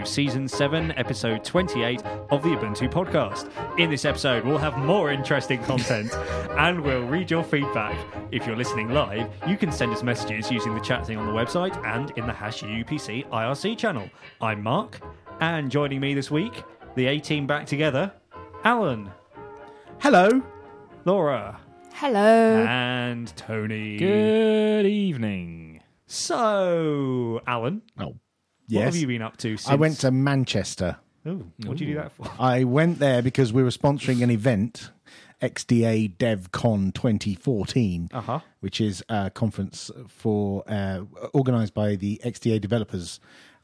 to Season 7, Episode 28 of the Ubuntu Podcast. In this episode, we'll have more interesting content and we'll read your feedback. If you're listening live, you can send us messages using the chat thing on the website and in the #UPC IRC channel. I'm Mark, and joining me this week, the A-Team back together, Alan. Hello. Laura. Hello. And Tony. Good evening. So, Alan. Oh, What yes. have you been up to since... I went to Manchester. Oh, what did you do that for? I went there because we were sponsoring an event, XDA DevCon 2014, which is a conference for organised by the XDA developers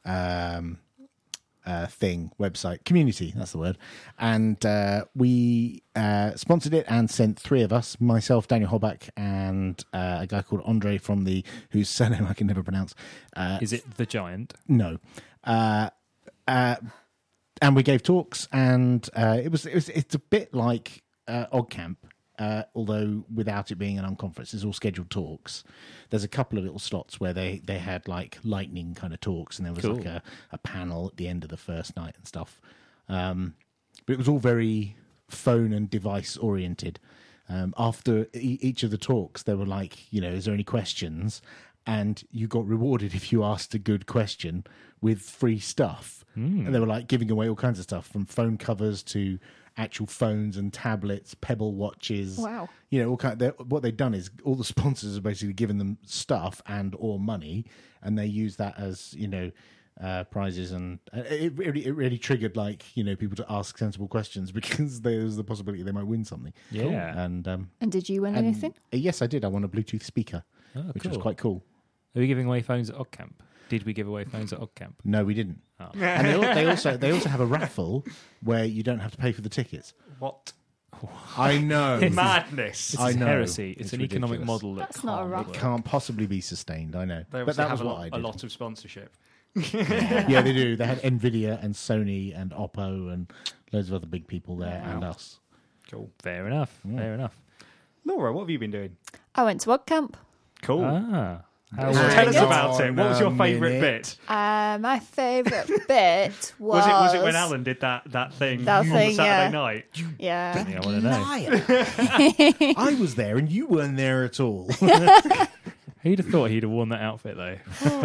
website, community, that's the word. And we sponsored it and sent three of us, myself, Daniel Hoback, and a guy called Andre whose surname I can never pronounce. Is it The Giant? No. And we gave talks, and it's a bit like OggCamp, although without it being an unconference. It's all scheduled talks. There's a couple of little slots where they had like lightning kind of talks, and there was like a panel at the end of the first night and stuff. But it was all very phone and device oriented. After each of the talks, they were like, is there any questions? And you got rewarded if you asked a good question with free stuff. And they were like giving away all kinds of stuff, from phone covers to actual phones and tablets, Pebble watches. Wow. All what they've done is all the sponsors have basically given them stuff and or money, and they use that as, prizes. And it really triggered people to ask sensible questions, because there's the possibility they might win something. Yeah. Cool. And did you win anything? Yes, I did. I won a Bluetooth speaker, which was quite cool. Are we giving away phones at OggCamp? Did we give away phones at OggCamp? No, we didn't. Oh. And they also have a raffle where you don't have to pay for the tickets. What? I know. Madness. It's I know. heresy. It's an economic ridiculous. model That's not a raffle. It can't possibly be sustained, I know. They But that was have what I did. a lot of sponsorship. Yeah, they do. They had Nvidia and Sony and Oppo and loads of other big people there, and us. Cool. Fair enough. Fair enough. Laura, what have you been doing? I went to OggCamp. Cool. How Tell us Good. about it. What was your favourite bit? My favourite bit Was it when Alan did that thing That on thing, Saturday yeah. night? Yeah. I want to know. Liar. I was there and you weren't there at all. Who'd have thought he'd have worn that outfit though?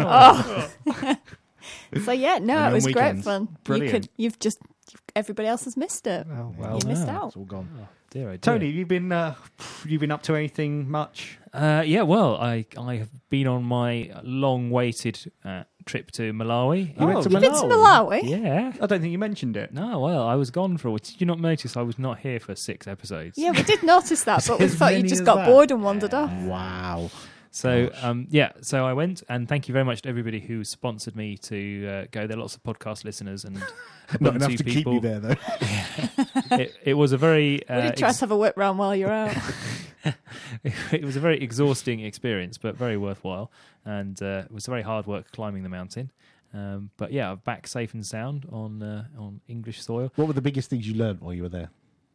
So yeah, no, And it on was great weekends. fun. Brilliant. everybody else has missed it. Oh, well. You missed out. It's all gone. Oh, dear, oh dear. Tony, have you been up to anything much? Yeah, well, I have been on my long-awaited trip to Malawi. You went to You've been to Malawi? Yeah. I don't think you mentioned it. No, well, I was gone for a while. Did you not notice I was not here for 6 episodes? Yeah, we did notice that, but we As thought you many just as got that? bored and wandered off. Wow. So, so I went, and thank you very much to everybody who sponsored me to go there. Lots of podcast listeners and Not enough Ubuntu to keep people. you there, though. It was a very We did try to have a whip round while you're out. it was a very exhausting experience, but very worthwhile. And it was very hard work climbing the mountain. But yeah, I'm back safe and sound on English soil. What were the biggest things you learned while you were there?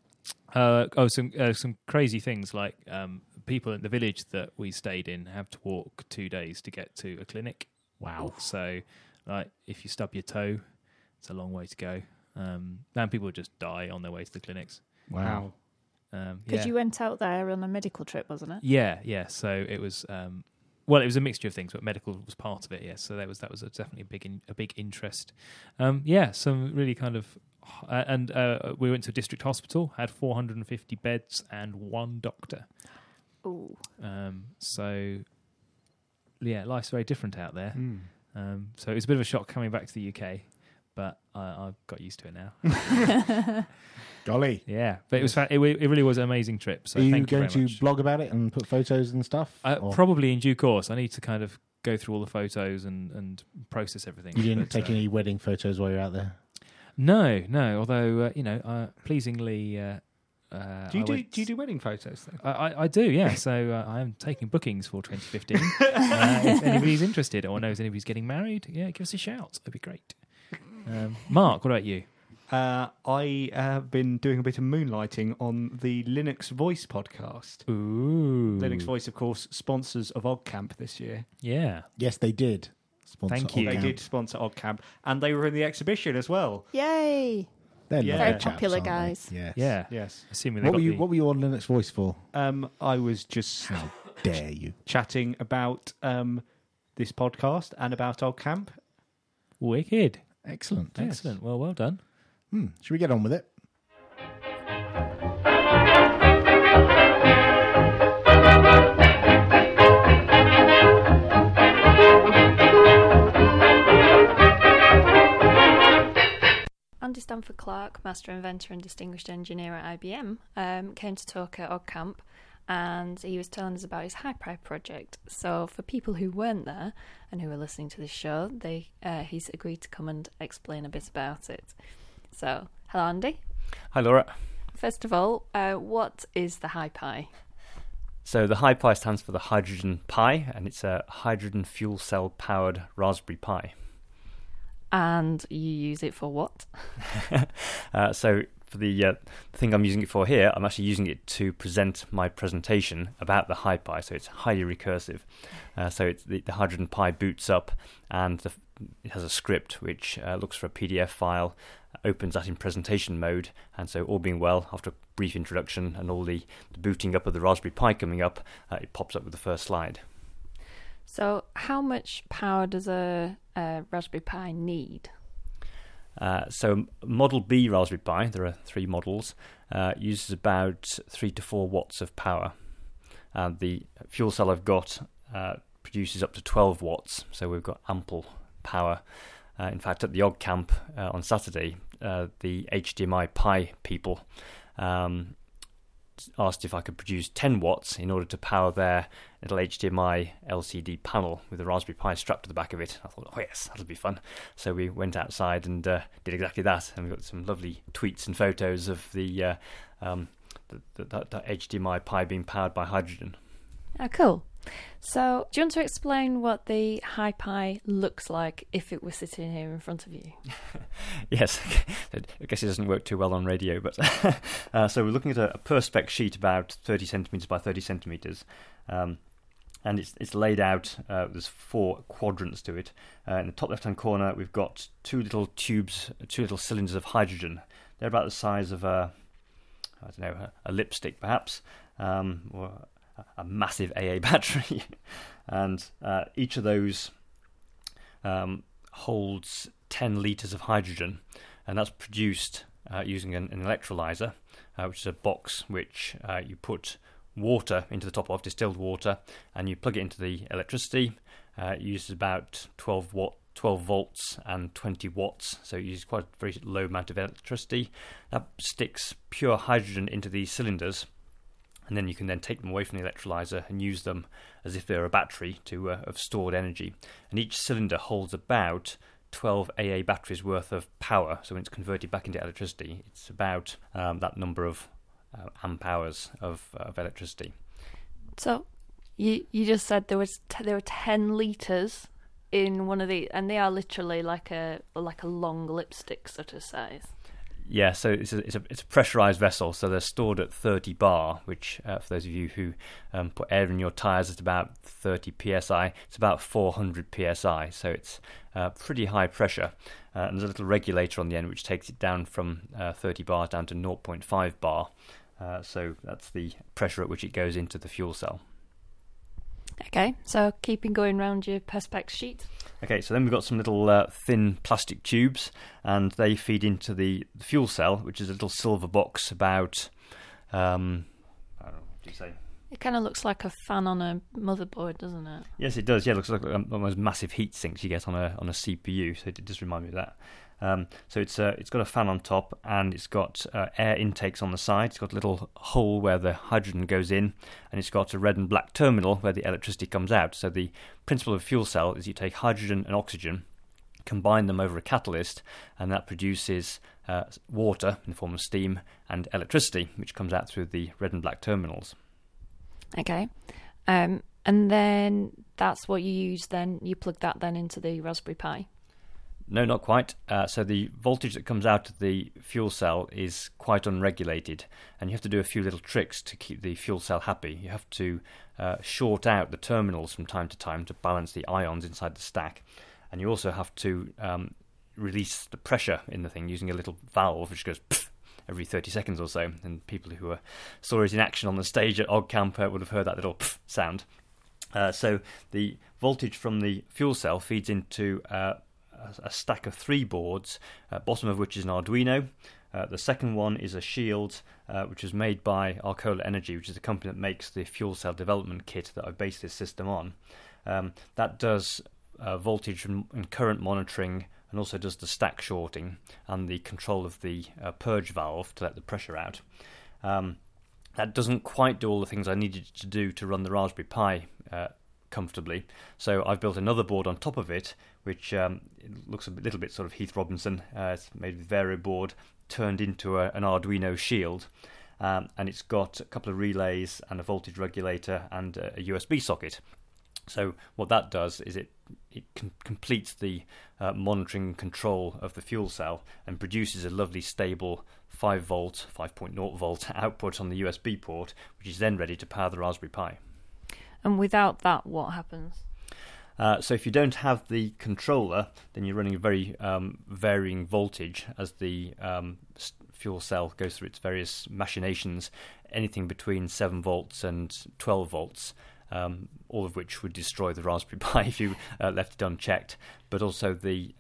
Some crazy things like people in the village that we stayed in have to walk 2 days to get to a clinic. Wow. So, like, if you stub your toe, it's a long way to go. And people just die on their way to the clinics. Wow. Because you went out there on a medical trip, wasn't it? Yeah. So it was. Well, it was a mixture of things, but medical was part of it. Yes, so that was definitely a big interest. Some really kind of, and we went to a district hospital, had 450 beds and 1 doctor. Ooh. So yeah, life's very different out there. So it was a bit of a shock coming back to the UK, but I've got used to it now. Golly. Yeah, but it was it really was an amazing trip. So Are you thank you going very to much. blog about it and put photos and stuff? Or Probably in due course. I need to kind of go through all the photos and process everything. you didn't But, take any wedding photos while you're out there? No. Although pleasingly, Do you do wedding photos though? I do. Yeah. So I am taking bookings for 2015. If anybody's interested or knows anybody's getting married, yeah, give us a shout. That'd be great. Mark, what about you? I have been doing a bit of moonlighting on the Linux Voice podcast. Ooh. Linux Voice, of course, sponsors of OggCamp this year. Yeah. Yes, they did. sponsor Thank you. They OggCamp. did sponsor OggCamp, and they were in the exhibition as well. Yay! They're Yeah. lovely Very chaps, popular aren't they? guys. Yes. Yeah. Yes. Assuming they What were you on Linux Voice for? I was just How dare you? chatting about this podcast and about OggCamp. Wicked. Excellent. Excellent. Well done. Should we get on with it? Andy Stanford Clark, Master Inventor and Distinguished Engineer at IBM, came to talk at OggCamp, and he was telling us about his HiPi project. So for people who weren't there and who were listening to this show, he's agreed to come and explain a bit about it. So, hello Andy. Hi Laura. First of all, what is the HiPi? So the HiPi stands for the Hydrogen Pi, and it's a hydrogen fuel cell powered Raspberry Pi. And you use it for what? So for the thing I'm using it for here, I'm actually using it to present my presentation about the HiPi. So it's highly recursive. So it's the Hydrogen Pi boots up, and it has a script which looks for a PDF file, opens that in presentation mode, and so all being well, after a brief introduction and all the booting up of the Raspberry Pi coming up, it pops up with the first slide. So how much power does a Raspberry Pi need? So Model B Raspberry Pi, there are 3 models, uses about 3 to 4 watts of power. The fuel cell I've got produces up to 12 watts, so we've got ample power. In fact, at the OggCamp on Saturday, the HDMI Pi people asked if I could produce 10 watts in order to power their little HDMI LCD panel with a Raspberry Pi strapped to the back of it. I thought, oh yes, that'll be fun. So we went outside and did exactly that, and we got some lovely tweets and photos of the HDMI Pi being powered by hydrogen. Oh, cool. So, do you want to explain what the HiPi looks like if it were sitting here in front of you? Yes, I guess it doesn't work too well on radio, but so we're looking at a Perspex sheet about 30 centimetres by 30 centimetres, and it's laid out, there's 4 quadrants to it. In the top left-hand corner, we've got 2 little tubes, 2 little cylinders of hydrogen. They're about the size of a lipstick perhaps, or a massive AA battery, and each of those holds 10 litres of hydrogen, and that's produced using an electrolyzer, which is a box which you put water into the top of, distilled water, and you plug it into the electricity. It uses about 12 volts and 20 watts, so it uses quite a very low amount of electricity. That sticks pure hydrogen into these cylinders, and then you can then take them away from the electrolyzer and use them as if they're a battery to have stored energy. And each cylinder holds about 12 AA batteries worth of power, so when it's converted back into electricity, it's about that number of amp hours of electricity. So, you just said there were 10 litres in one of these, and they are literally like a long lipstick sort of size. Yeah, so it's a pressurized vessel, so they're stored at 30 bar, which for those of you who put air in your tyres, it's about 30 psi. It's about 400 psi, so it's pretty high pressure. And there's a little regulator on the end which takes it down from 30 bar down to 0.5 bar. So that's the pressure at which it goes into the fuel cell. Okay, so keeping going round your Perspex sheet. Okay, so then we've got some little thin plastic tubes, and they feed into the fuel cell, which is a little silver box about, I don't know, what do you say? It kind of looks like a fan on a motherboard, doesn't it? Yes, it does. Yeah, it looks like one of those massive heat sinks you get on a CPU, so it does remind me of that. So it's got a fan on top, and it's got air intakes on the side. It's got a little hole where the hydrogen goes in, and it's got a red and black terminal where the electricity comes out. So the principle of a fuel cell is you take hydrogen and oxygen, combine them over a catalyst, and that produces water in the form of steam and electricity, which comes out through the red and black terminals. Okay. And then that's what you use then, you plug that then into the Raspberry Pi? No, not quite. So the voltage that comes out of the fuel cell is quite unregulated, and you have to do a few little tricks to keep the fuel cell happy. You have to short out the terminals from time to time to balance the ions inside the stack. and you also have to release the pressure in the thing using a little valve which goes every 30 seconds or so, and people who saw it in action on the stage at OggCamp would have heard that little sound. So the voltage from the fuel cell feeds into a stack of 3 boards, bottom of which is an Arduino. The second one is a Shield, which is made by Arcola Energy, which is the company that makes the fuel cell development kit that I've based this system on. That does voltage and current monitoring, and also does the stack shorting and the control of the purge valve to let the pressure out. That doesn't quite do all the things I needed to do to run the Raspberry Pi comfortably. So I've built another board on top of it, which looks a little bit sort of Heath Robinson. It's made with Vero board, turned into an Arduino Shield. And it's got a couple of relays and a voltage regulator and a USB socket. So what that does is it completes the monitoring control of the fuel cell and produces a lovely stable 5 volt, 5.0 volt output on the USB port, which is then ready to power the Raspberry Pi. And without that, what happens? So if you don't have the controller, then you're running a very varying voltage as the fuel cell goes through its various machinations, anything between 7 volts and 12 volts. All of which would destroy the Raspberry Pi if you left it unchecked. But also you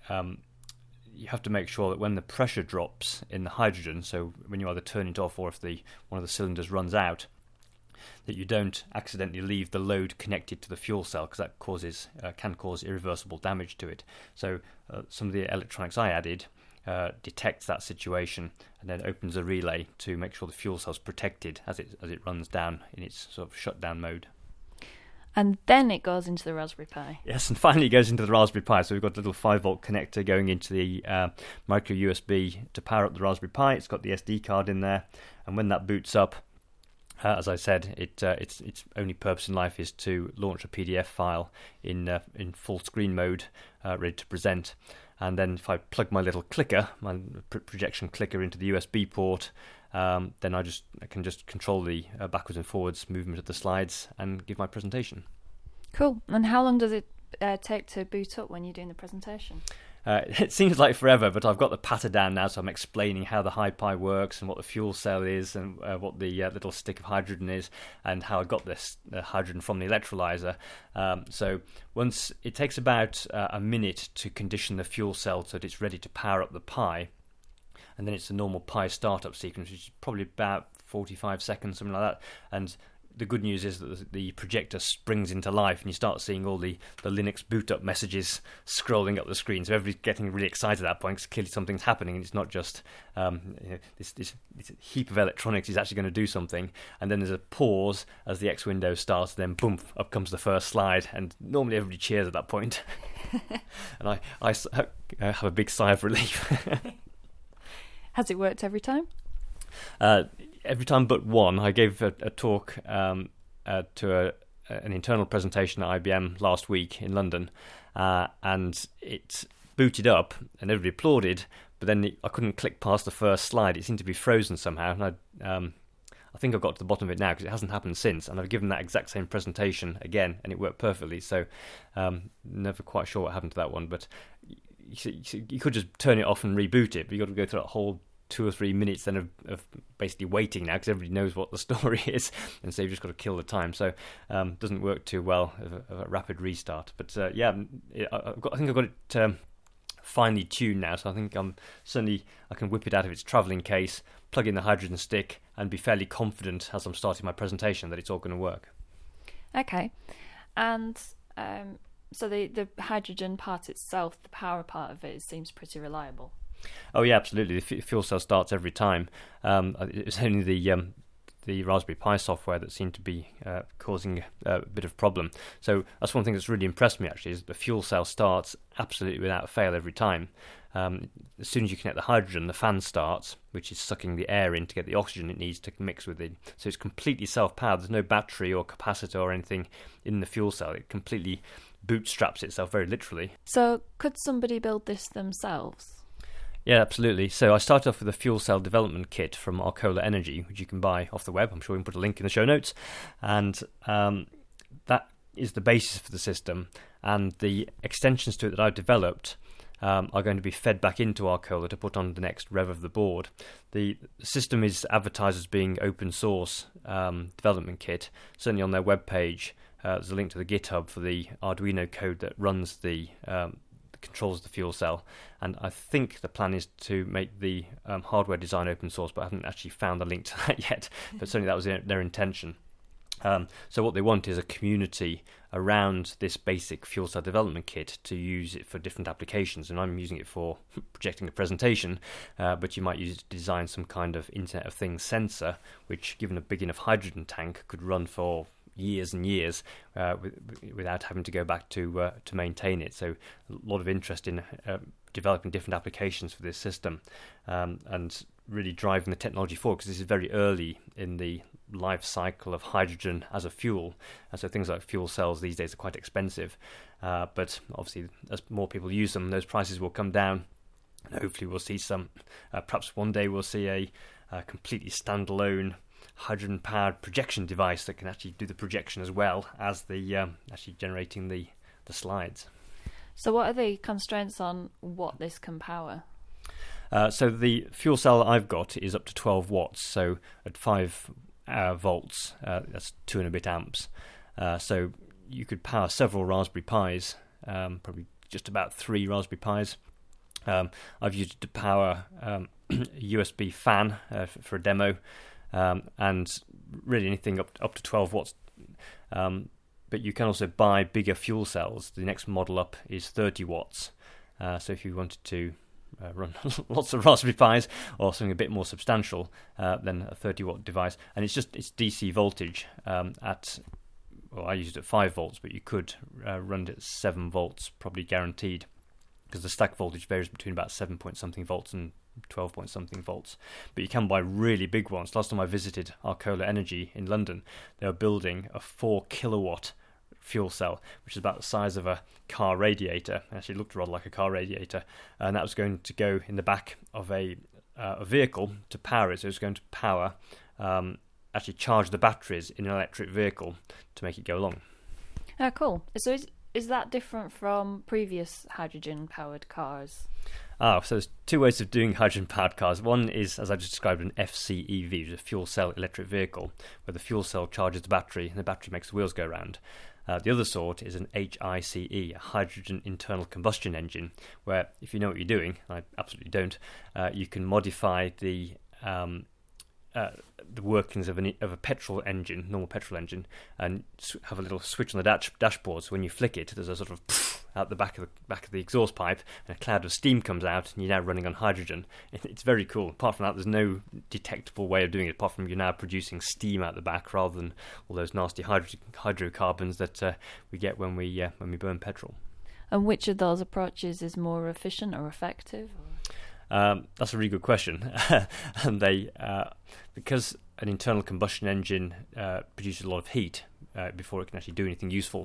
have to make sure that when the pressure drops in the hydrogen, so when you either turn it off or if one of the cylinders runs out, that you don't accidentally leave the load connected to the fuel cell, because that can cause irreversible damage to it. So some of the electronics I added detects that situation and then opens a relay to make sure the fuel cell's protected as it runs down in its sort of shutdown mode. And then it goes into the Raspberry Pi. Yes, and finally it goes into the Raspberry Pi. So we've got a little 5 volt connector going into the micro USB to power up the Raspberry Pi. It's got the SD card in there, and when that boots up, as I said, its only purpose in life is to launch a PDF file in full screen mode, ready to present. And then if I plug my little clicker, my projection clicker, into the USB port, then I can just control the backwards and forwards movement of the slides and give my presentation. Cool. And how long does it take to boot up when you're doing the presentation? It seems like forever, but I've got the patter down now, so I'm explaining how the HiPi works and what the fuel cell is and what the little stick of hydrogen is and how I got this hydrogen from the electrolyzer. So once it takes about a minute to condition the fuel cell so that it's ready to power up the Pi, and then it's a normal Pi startup sequence, which is probably about 45 seconds, something like that. And the good news is that the projector springs into life and you start seeing all the Linux boot up messages scrolling up the screen. So everybody's getting really excited at that point because clearly something's happening, and it's not just this heap of electronics is actually going to do something. And then there's a pause as the X window starts, then boom, up comes the first slide, and normally everybody cheers at that point. And I have a big sigh of relief. Has it worked every time? Every time but one. I gave a talk to an internal presentation at IBM last week in London, and it booted up and everybody applauded, but then I couldn't click past the first slide. It seemed to be frozen somehow, and I think I've got to the bottom of it now because it hasn't happened since, and I've given that exact same presentation again and it worked perfectly. So never quite sure what happened to that one, but you could just turn it off and reboot it, but you've got to go through that whole 2 or 3 minutes then of basically waiting now because everybody knows what the story is, and so you've just got to kill the time. So it doesn't work too well of a rapid restart. But I think I've got it finely tuned now, so I think I can whip it out of its travelling case, plug in the hydrogen stick, and be fairly confident as I'm starting my presentation that it's all going to work. Okay, and so the hydrogen part itself, the power part of it seems pretty reliable. Oh yeah, absolutely. The fuel cell starts every time. It's only the Raspberry Pi software that seemed to be causing a bit of problem. So that's one thing that's really impressed me actually, is the fuel cell starts absolutely without fail every time. As soon as you connect the hydrogen, the fan starts, which is sucking the air in to get the oxygen it needs to mix with it. So it's completely self-powered. There's no battery or capacitor or anything in the fuel cell. It completely bootstraps itself, very literally. So could somebody build this themselves? Yeah, absolutely. So I started off with a fuel cell development kit from Arcola Energy, which you can buy off the web. I'm sure we can put a link in the show notes. And that is the basis for the system. and the extensions to it that I've developed are going to be fed back into Arcola to put on the next rev of the board. The system is advertised as being open source development kit. Certainly on their webpage, there's a link to the GitHub for the Arduino code that runs the controls the fuel cell, and I think the plan is to make the hardware design open source, but I haven't actually found the link to that yet. But certainly that was their intention. So what they want is a community around this basic fuel cell development kit to use it for different applications, and I'm using it for projecting a presentation, but you might use it to design some kind of Internet of Things sensor, which, given a big enough hydrogen tank, could run for years and years without having to go back to maintain it. So a lot of interest in developing different applications for this system, and really driving the technology forward, because this is very early in the life cycle of hydrogen as a fuel, and so things like fuel cells these days are quite expensive, but obviously as more people use them, those prices will come down, and hopefully we'll see some perhaps one day we'll see a completely standalone hydrogen powered projection device that can actually do the projection as well as the actually generating the slides. So what are the constraints on what this can power? So the fuel cell I've got is up to 12 watts, so at 5 volts, that's 2 and a bit amps. So you could power several Raspberry Pis, probably just about 3 Raspberry Pis. I've used it to power a USB fan for a demo, and really anything up to 12 watts. But you can also buy bigger fuel cells. The next model up is 30 watts. So if you wanted to run lots of Raspberry Pis or something a bit more substantial, then a 30-watt device. And it's DC voltage I used it at 5 volts, but you could run it at 7 volts, probably guaranteed, because the stack voltage varies between about 7 point something volts and 12 point something volts. But you can buy really big ones. Last time I visited Arcola Energy in London, they were building a 4 kilowatt fuel cell, which is about the size of a car radiator. Actually, it looked rather like a car radiator, and that was going to go in the back of a vehicle to power it. So it was going to power, actually charge the batteries in an electric vehicle to make it go along. Ah, cool. So is that different from previous hydrogen-powered cars? So there's 2 ways of doing hydrogen-powered cars. One is, as I just described, an FCEV, which is a fuel cell electric vehicle, where the fuel cell charges the battery and the battery makes the wheels go round. The other sort is an HICE, a hydrogen internal combustion engine, where, if you know what you're doing, I absolutely don't, you can modify the workings of a petrol engine, normal petrol engine, and have a little switch on the dashboard. So when you flick it, there's a sort of out the back of the exhaust pipe, and a cloud of steam comes out, and you're now running on hydrogen. It's very cool. Apart from that, there's no detectable way of doing it, apart from you're now producing steam out the back rather than all those nasty hydrocarbons that we get when we burn petrol. And which of those approaches is more efficient or effective? That's a really good question. And they, because an internal combustion engine produces a lot of heat before it can actually do anything useful,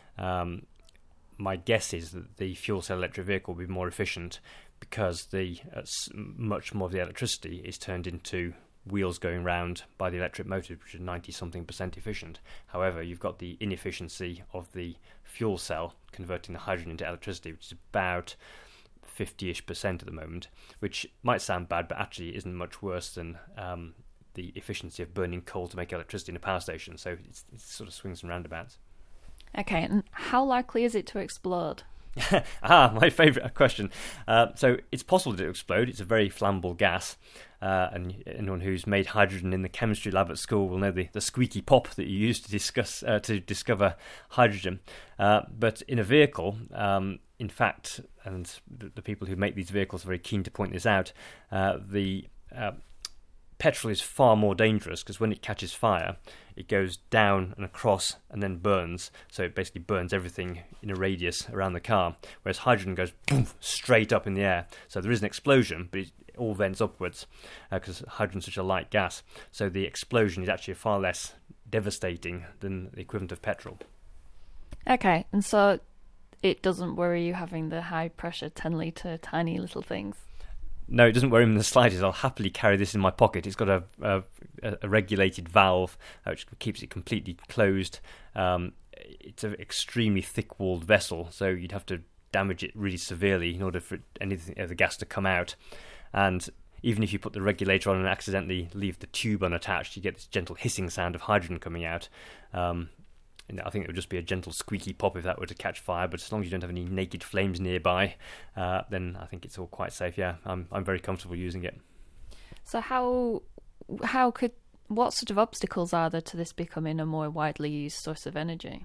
my guess is that the fuel cell electric vehicle will be more efficient because much more of the electricity is turned into wheels going round by the electric motor, which is 90-something% efficient. However, you've got the inefficiency of the fuel cell converting the hydrogen into electricity, which is about 50-ish% at the moment, which might sound bad, but actually isn't much worse than the efficiency of burning coal to make electricity in a power station. So it sort of swings and roundabouts. Okay, and how likely is it to explode? My favourite question. So it's possible to explode. It's a very flammable gas, and anyone who's made hydrogen in the chemistry lab at school will know the squeaky pop that you use to discover hydrogen. But in a vehicle, in fact, and the people who make these vehicles are very keen to point this out, the petrol is far more dangerous because when it catches fire, it goes down and across and then burns. So it basically burns everything in a radius around the car, whereas hydrogen goes boom, straight up in the air. So there is an explosion, but it all vents upwards because hydrogen is such a light gas. So the explosion is actually far less devastating than the equivalent of petrol. Okay, and so it doesn't worry you having the high pressure 10 litre tiny little things? No, it doesn't worry me in the slightest. I'll happily carry this in my pocket. It's got a regulated valve which keeps it completely closed. it's an extremely thick-walled vessel, so you'd have to damage it really severely in order for anything of the gas to come out. And even if you put the regulator on and accidentally leave the tube unattached, you get this gentle hissing sound of hydrogen coming out. I think it would just be a gentle squeaky pop if that were to catch fire, but as long as you don't have any naked flames nearby, then I think it's all quite safe. Yeah, I'm very comfortable using it. So what sort of obstacles are there to this becoming a more widely used source of energy?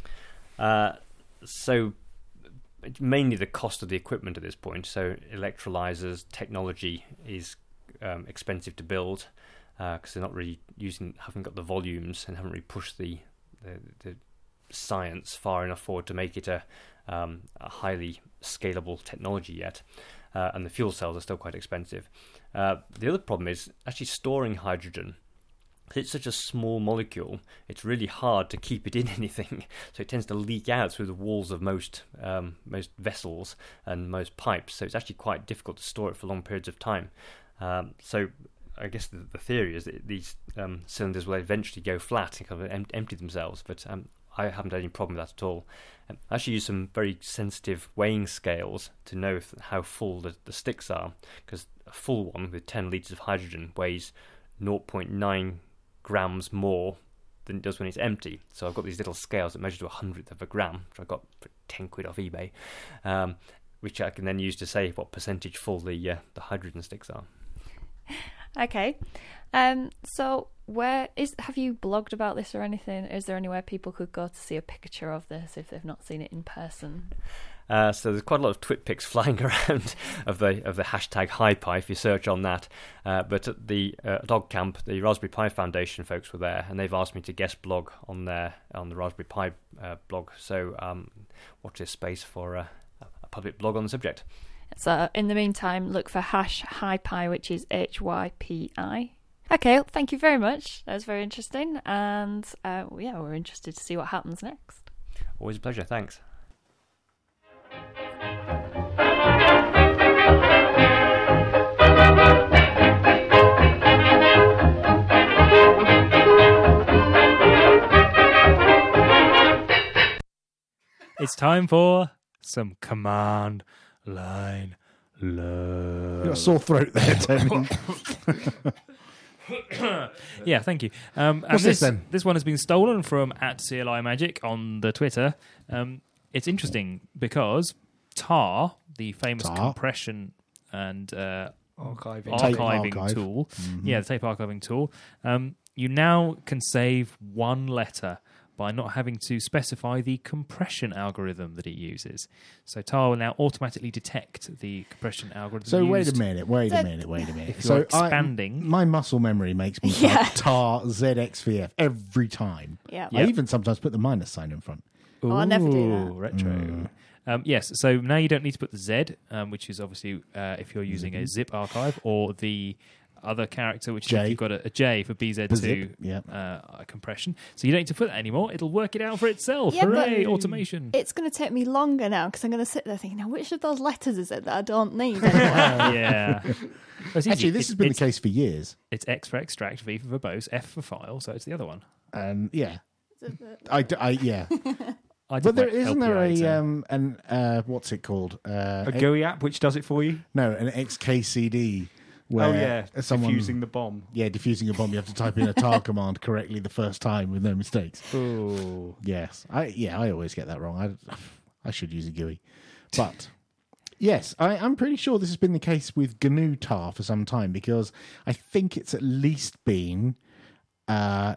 So mainly the cost of the equipment at this point. So electrolyzers technology is expensive to build because they're not really haven't got the volumes and haven't really pushed the science far enough forward to make it a highly scalable technology yet. And the fuel cells are still quite expensive. The other problem is actually storing hydrogen. It's such a small molecule, it's really hard to keep it in anything. So it tends to leak out through the walls of most vessels and most pipes. So it's actually quite difficult to store it for long periods of time. So I guess the theory is that these cylinders will eventually go flat and kind of empty themselves. But I haven't had any problem with that at all. I actually use some very sensitive weighing scales to know how full the sticks are, because a full one with 10 litres of hydrogen weighs 0.9 grams more than it does when it's empty. So I've got these little scales that measure to 100th of a gram, which I got for 10 quid off eBay, which I can then use to say what percentage full the hydrogen sticks are. Okay. So have you blogged about this or anything? Is there anywhere people could go to see a picture of this if they've not seen it in person? So there's quite a lot of twit pics flying around of the hashtag HiPi if you search on that. But at the Dog Camp, the Raspberry Pi Foundation folks were there, and they've asked me to guest blog on the Raspberry Pi blog. So watch this space for a public blog on the subject. So in the meantime, look for #HiPi, which is HYPI. Okay, well, thank you very much. That was very interesting, and we're interested to see what happens next. Always a pleasure. Thanks. It's time for some command line love. You got a sore throat there, Tony. Yeah, thank you. What's this then? This one has been stolen from @CLI Magic on the Twitter. It's interesting because TAR, the famous compression and archiving tool, the tape archiving tool, you now can save one letter by not having to specify the compression algorithm that it uses. So TAR will now automatically detect the compression algorithm. So used. wait a minute. If you're expanding, my muscle memory makes me type TAR ZXVF every time. Yeah. I even sometimes put the minus sign in front. Oh, I never do that. Retro. Yes, so now you don't need to put the Z, which is obviously if you're using a zip archive, or the other character, which is if you've got a J for BZ2 compression. So you don't need to put that anymore. It'll work it out for itself. Yeah, hooray, automation. It's going to take me longer now because I'm going to sit there thinking, now which of those letters is it that I don't need anymore? Yeah. Actually, this has been the case for years. It's X for extract, V for verbose, F for file, so it's the other one. Yeah. Yeah. But isn't there a what's it called? A GUI app which does it for you? No, an XKCD. Where defusing the bomb. Yeah, defusing a bomb. You have to type in a tar command correctly the first time with no mistakes. Ooh. Yes, I always get that wrong. I should use a GUI, but yes, I'm pretty sure this has been the case with GNU tar for some time, because I think it's at least been 4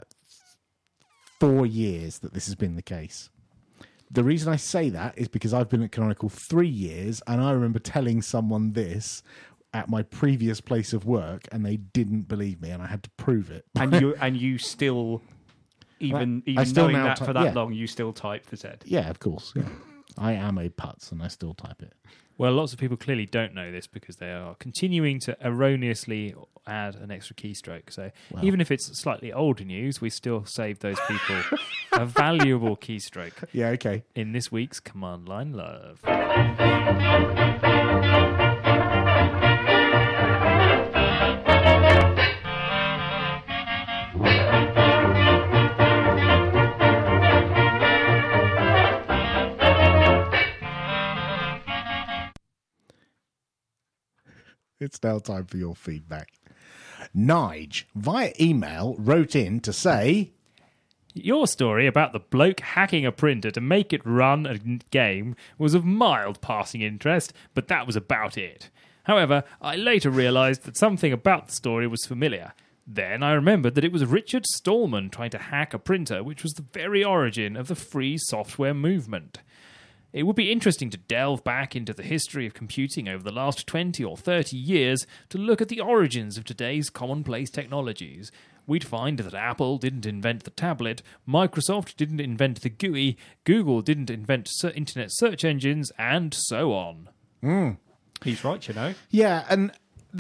years that this has been the case. The reason I say that is because I've been at Canonical 3 years, and I remember telling someone this at my previous place of work, and they didn't believe me, and I had to prove it. And you still, even knowing that for that long, you still type the Z. Yeah, of course. Yeah. I am a putz, and I still type it. Well, lots of people clearly don't know this because they are continuing to erroneously add an extra keystroke. So even if it's slightly older news, we still save those people a valuable keystroke. Yeah, okay. In this week's Command Line Love. It's now time for your feedback. Nige, via email, wrote in to say... Your story about the bloke hacking a printer to make it run a game was of mild passing interest, but that was about it. However, I later realised that something about the story was familiar. Then I remembered that it was Richard Stallman trying to hack a printer, which was the very origin of the free software movement. It would be interesting to delve back into the history of computing over the last 20 or 30 years to look at the origins of today's commonplace technologies. We'd find that Apple didn't invent the tablet, Microsoft didn't invent the GUI, Google didn't invent internet search engines, and so on. He's right, you know. Yeah, and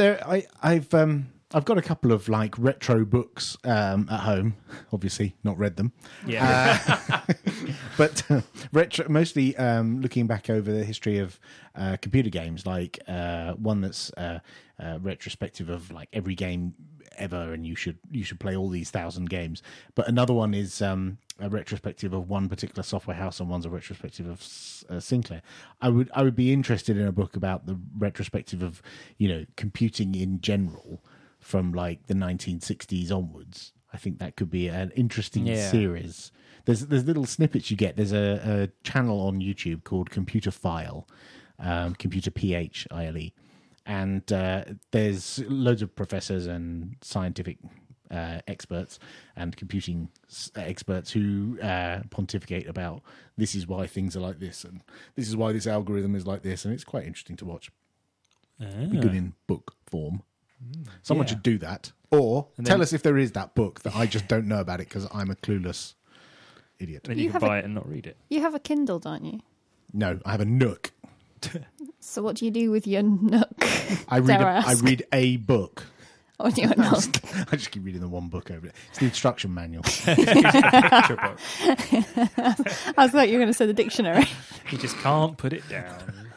I've got a couple of like retro books at home. Obviously, not read them. Yeah. But retro, mostly looking back over the history of computer games, like one that's retrospective of like every game ever, and you should play all these 1,000 games. But another one is a retrospective of one particular software house, and one's a retrospective of Sinclair. I would be interested in a book about the retrospective of computing in general from like the 1960s onwards. I think that could be an interesting series. There's little snippets you get. There's a channel on YouTube called Computer File, Computer PHILE, and there's loads of professors and scientific experts and computing experts who pontificate about this is why things are like this, and this is why this algorithm is like this, and it's quite interesting to watch. It'd be good in book form. Someone should do that, or tell us if there is that book that I just don't know about it because I'm a clueless idiot. Then you can buy it and not read it. You have a Kindle, don't you? No, I have a Nook. So what do you do with your Nook? I read a book. On your Nook. I just keep reading the one book over it. It's the instruction manual. I thought you were going to say the dictionary. You just can't put it down.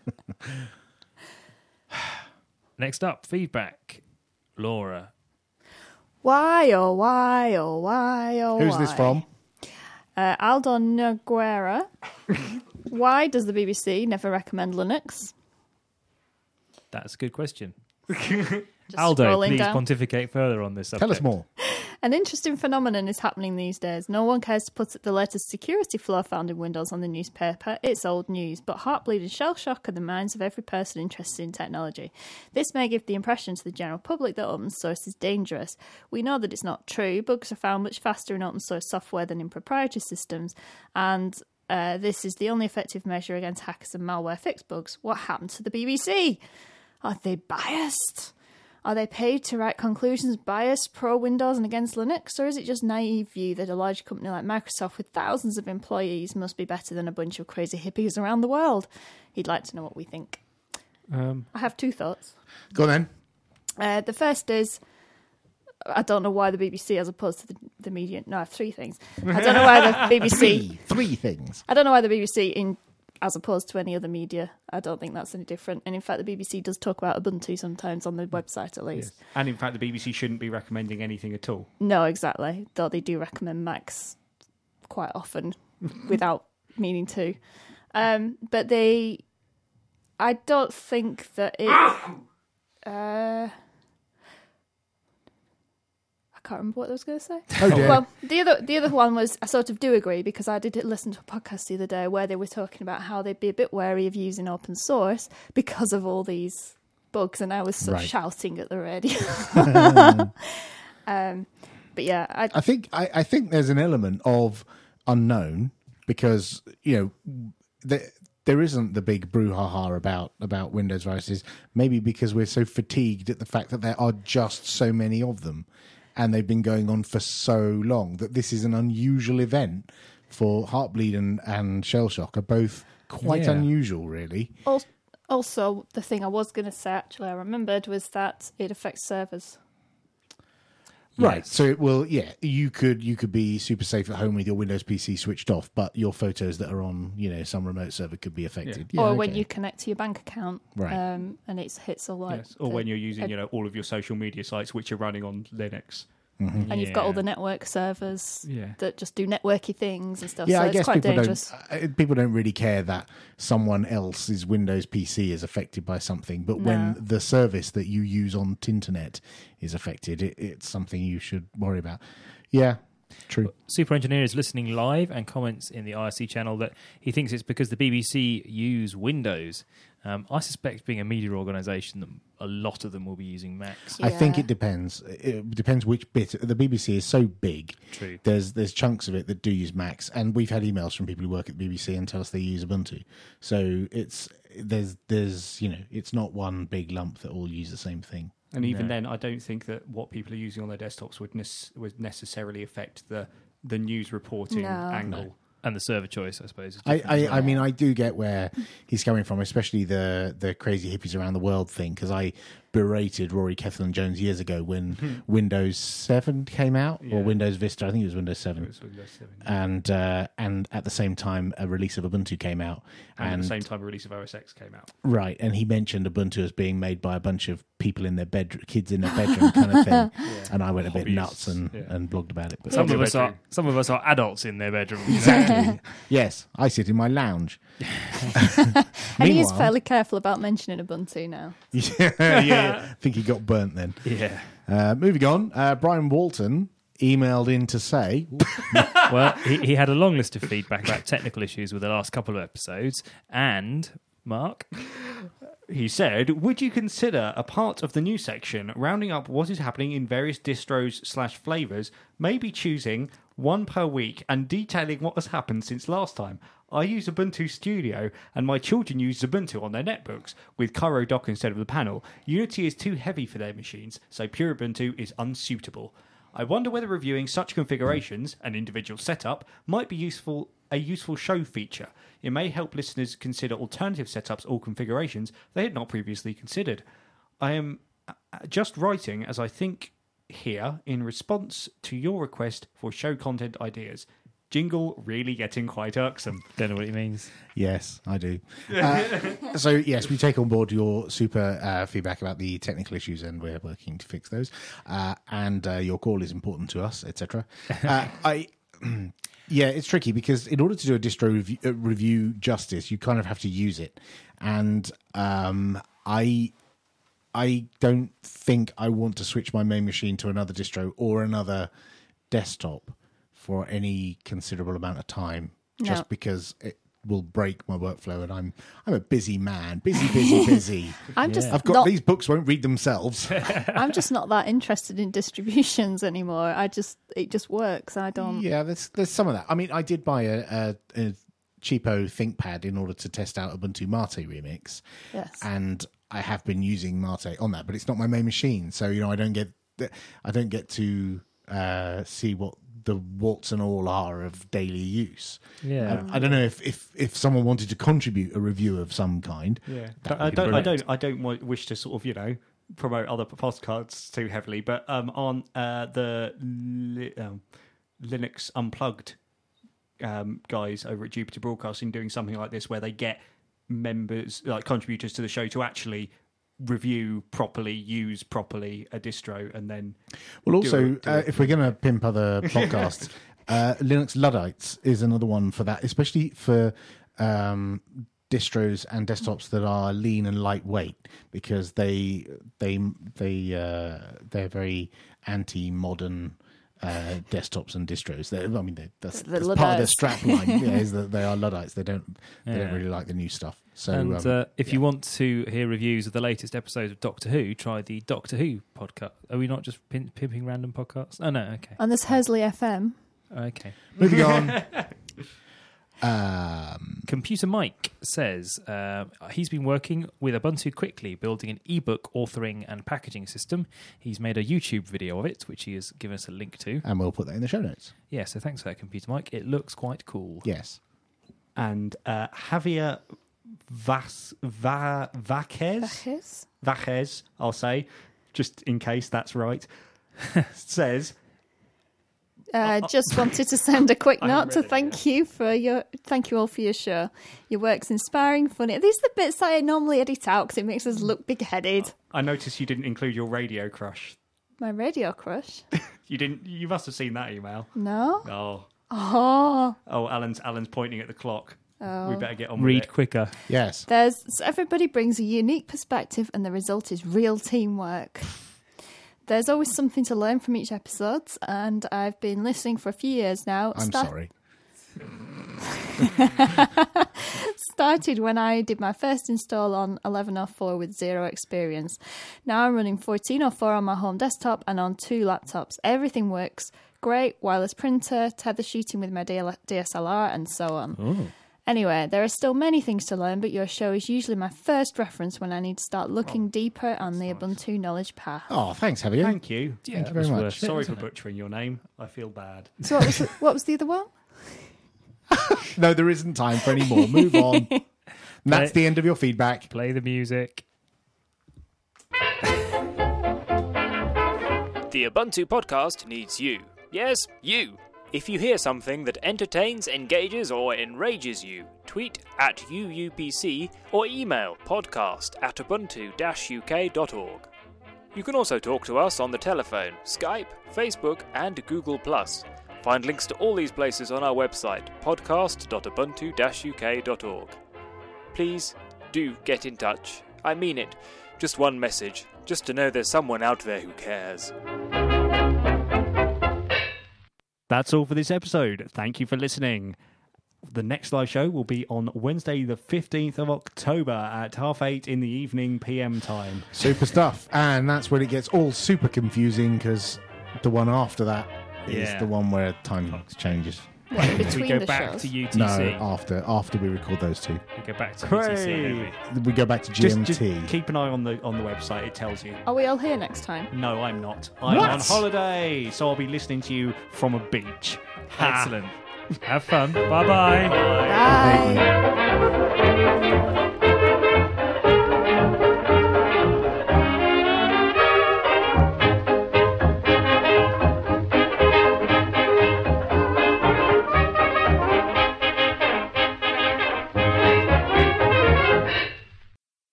Next up, feedback. Laura. Why, oh, why, oh, why, oh, Who's why? this from? Aldo Noguera. Why does the BBC never recommend Linux? That's a good question. Just Aldo, scrolling please down. pontificate further on this subject. Tell us more. An interesting phenomenon is happening these days. No one cares to put the latest security flaw found in Windows on the newspaper. It's old news, but Heartbleed and Shellshock are the minds of every person interested in technology. This may give the impression to the general public that open source is dangerous. We know that it's not true. Bugs are found much faster in open source software than in proprietary systems, and this is the only effective measure against hackers and malware fix bugs. What happened to the BBC? Are they biased? Are they paid to write conclusions biased pro-Windows and against Linux? Or is it just naive view that a large company like Microsoft with thousands of employees must be better than a bunch of crazy hippies around the world? He'd like to know what we think. I have two thoughts. Go on then. The first is, I don't know why the BBC as opposed to the media... No, I have three things. I don't know why the BBC... Three things. I don't know why the BBC, as opposed to any other media, I don't think that's any different. And in fact, the BBC does talk about Ubuntu sometimes on the website, at least. Yes. And in fact, the BBC shouldn't be recommending anything at all. No, exactly. Though they do recommend Macs quite often without meaning to. But I don't think that it... I can't remember what I was going to say. Oh dear. Well, the other one was, I sort of do agree, because I did listen to a podcast the other day where they were talking about how they'd be a bit wary of using open source because of all these bugs, and I was sort of shouting at the radio. But yeah, I think there's an element of unknown because there isn't the big brouhaha about Windows viruses. Maybe because we're so fatigued at the fact that there are just so many of them. And they've been going on for so long that this is an unusual event for Heartbleed and Shellshock are both quite unusual, really. Also, the thing I was going to say, actually, I remembered, was that it affects servers. Right. So it will, you could be super safe at home with your Windows PC switched off, but your photos that are on, some remote server could be affected. Yeah. Or when you connect to your bank account, right. And it hits all like... Yes. Or when you're using, all of your social media sites which are running on Linux. And you've got all the network servers Yeah. that just do networky things and stuff. Yeah, so I it's guess quite dangerous. people don't really care that someone else's Windows PC is affected by something, but when the service that you use on Tinternet is affected, it's something you should worry about. Yeah, true. Super Engineer is listening live and comments in the IRC channel that he thinks it's because the BBC use Windows. I suspect, being a media organisation, that a lot of them will be using Macs. I think Yeah. it depends. It depends which bit. The BBC is so big. True. There's chunks of it that do use Macs, and we've had emails from people who work at the BBC and tell us they use Ubuntu. So there's it's not one big lump that all use the same thing. And even then, I don't think that what people are using on their desktops would necessarily affect the news reporting No. angle. And the server choice, I suppose. Is I mean, I do get where he's coming from, especially the crazy hippies around the world thing, because I berated Rory Kethlen-Jones years ago when Windows 7 came out, or Yeah. Windows Vista. I think it was Windows 7. It was Windows 7. And at the same time, a release of Ubuntu came out. And at the same time, a release of OS X came out. Right, and he mentioned Ubuntu as being made by a bunch of people in their bedroom, kids in their bedroom kind of thing. And I went a bit Hobbyists, nuts and blogged about it. But some your of bedroom. us are adults in their bedroom. exactly. Yes, I sit in my lounge. And he's Meanwhile- fairly careful about mentioning Ubuntu now. yeah. I think he got burnt then. Yeah. Moving on, Brian Walton emailed in to say, Well, he had a long list of feedback about technical issues with the last couple of episodes. And, Mark? He said, would you consider a part of the news section rounding up what is happening in various distros/flavours, maybe choosing one per week and detailing what has happened since last time? I use Ubuntu Studio and my children use Ubuntu on their netbooks with Cairo Dock instead of the panel. Unity is too heavy for their machines, so pure Ubuntu is unsuitable. I wonder whether reviewing such configurations and individual setup might be a useful show feature. It may help listeners consider alternative setups or configurations they had not previously considered. I am just writing as I think here in response to your request for show content ideas. Jingle really getting quite irksome. Don't know what he means. yes, I do. So, yes, we take on board your super feedback about the technical issues, and we're working to fix those. And your call is important to us, etc. Yeah, it's tricky because in order to do a distro review justice, you kind of have to use it. And I don't think I want to switch my main machine to another distro or another desktop for any considerable amount of time, just because it will break my workflow. And I'm a busy man, busy. I'm just I've got not, these books won't read themselves. I'm just not that interested in distributions anymore. It just works. I don't. Yeah, there's some of that. I mean, I did buy a cheapo ThinkPad in order to test out Ubuntu Mate Remix. Yes. And I have been using Mate on that, but it's not my main machine, so I don't get to see what the warts and all are of daily use. Yeah. I don't know if someone wanted to contribute a review of some kind. Yeah, that I would be brilliant. don't wish to sort of promote other podcasts too heavily, but on the Linux Unplugged guys over at Jupiter Broadcasting doing something like this, where they get members, like contributors to the show, to actually review properly, use properly a distro, and then. Well, also, do it. if we're going to pimp other podcasts, Linux Luddites is another one for that, especially for distros and desktops that are lean and lightweight, because they're very anti-modern desktops and distros. That's part of their strap line. Is that they are Luddites. They don't really like the new stuff. So, And if you want to hear reviews of the latest episodes of Doctor Who, try the Doctor Who podcast. Are we not just pimping random podcasts? Oh, no, okay. And there's Hersley FM. Okay. moving on. Computer Mike says he's been working with Ubuntu Quickly, building an ebook authoring and packaging system. He's made a YouTube video of it, which he has given us a link to. And we'll put that in the show notes. Yeah, so thanks for that, Computer Mike. It looks quite cool. Yes. And Javier Vaquez, I'll say, just in case that's right, says, Just wanted to send a quick I note haven't to read it thank you all for your show. Your work's inspiring, funny. These are the bits that I normally edit out because it makes us look big-headed. I noticed you didn't include your Radio Crush My radio crush? You didn't. You must have seen that email. No. Oh. Oh. Oh, Alan's pointing at the clock. Oh. We better get on with Read it. quicker. Yes. Everybody brings a unique perspective, and the result is real teamwork. There's always something to learn from each episode, and I've been listening for a few years now. I'm sorry. Started when I did my first install on 1104 with zero experience. Now I'm running 1404 on my home desktop and on 2 laptops. Everything works great, wireless printer, tether shooting with my DSLR, and so on. Oh. Anyway, there are still many things to learn, but your show is usually my first reference when I need to start looking deeper on the Ubuntu knowledge path. Oh, thanks, Javier. Thank you. Yeah, Thank you it very was much. worth it, Sorry for wasn't it? butchering your name. I feel bad. So what was the other one? No, there isn't time for any more. Move on. And that's the end of your feedback. Play the music. The Ubuntu podcast needs you. Yes, you. If you hear something that entertains, engages, or enrages you, tweet at UUPC or email podcast@ubuntu-uk.org. You can also talk to us on the telephone, Skype, Facebook, and Google+. Find links to all these places on our website, podcast.ubuntu-uk.org. Please do get in touch. I mean it. Just one message, just to know there's someone out there who cares. That's all for this episode. Thank you for listening. The next live show will be on Wednesday, the 15th of October at 8:30 in the evening PM time. Super stuff. And that's when it gets all super confusing because the one after that is Yeah. the one where time changes. What, We between go the back shows? to UTC. No, after we record those two. We go back to Hooray! UTC. don't We go back to Just GMT. keep an eye on the website. It tells you. Are we all here next time? No, I'm not. I'm What? on holiday, so I'll be listening to you from a beach. we? Excellent. Have fun. Bye-bye. Bye.